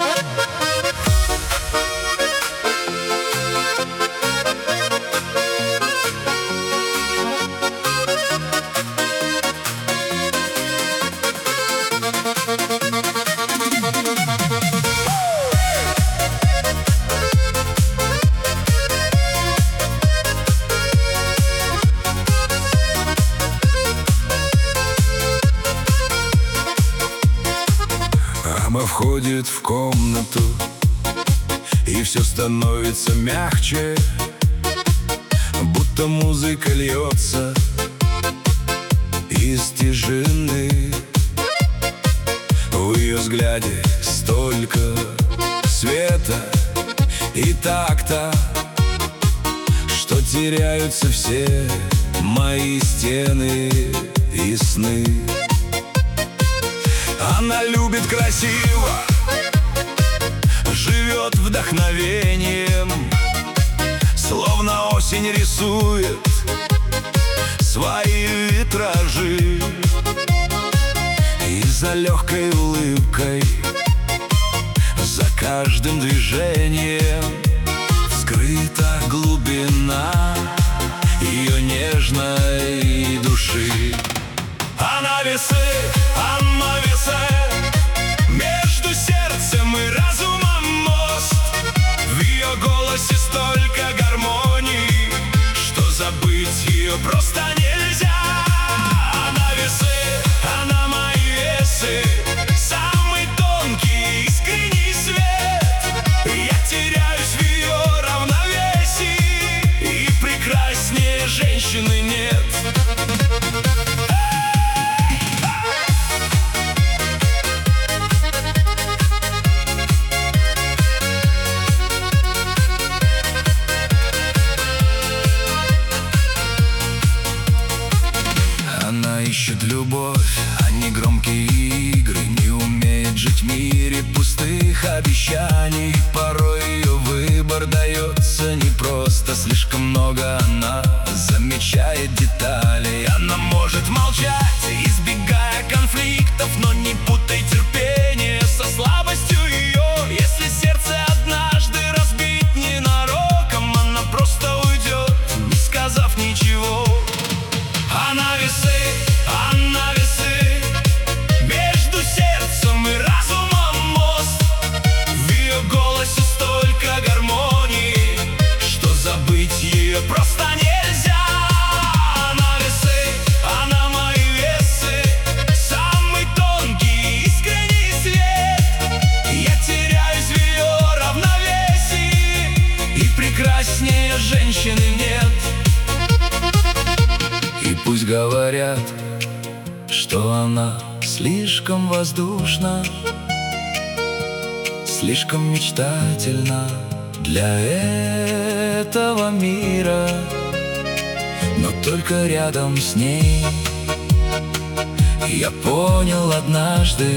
Мама входит в комнату, и все становится мягче, будто музыка льется из тишины. В ее взгляде столько света и такта, что теряются все мои стены и сны. Она любит красиво, живет вдохновением, словно осень рисует свои витражи. И за легкой улыбкой, за каждым движением скрыта глубина ее нежной души. Она весы, она весы, между сердцем и разумом мост. В ее голосе столько гармонии, что забыть ее просто нельзя. Она весы, она мои весы, самый тонкий искренний свет. Я теряюсь в ее равновесии, и прекраснее женщины нет. Она ищет любовь, а не громкие игры, не умеет жить в мире пустых обещаний. Порой ее выбор дается непросто, слишком много она замечает деталей. Она может молчать, избегая конфликтов, но не путай терпение со слабостью ее. Если сердце однажды разбить ненароком, она просто уйдет, не сказав ничего. Она весы, она весы, между сердцем и разумом мост. В ее голосе столько гармонии, что забыть ее просто нельзя. Она весы, она мои весы, самый тонкий искренний свет. Я теряюсь в ее равновесии, и прекраснее женщины нет. И пусть говорят, что она слишком воздушна, слишком мечтательна для этого мира, но только рядом с ней я понял однажды,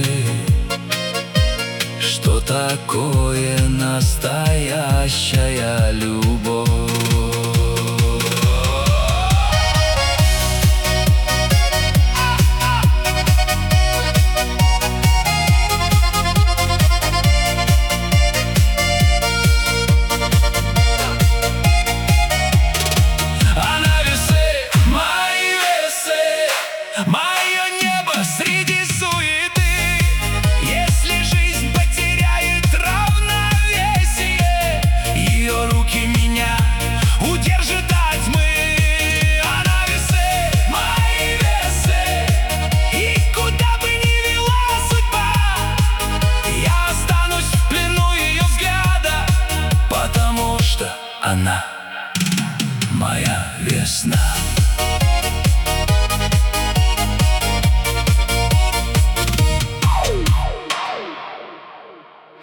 что такое настоящая любовь. Мое небо среди суеты, если жизнь потеряет равновесие, ее руки меня удержат от тьмы. Она весы, мои весы, и куда бы ни вела судьба, я останусь в плену ее взгляда, потому что она моя весна.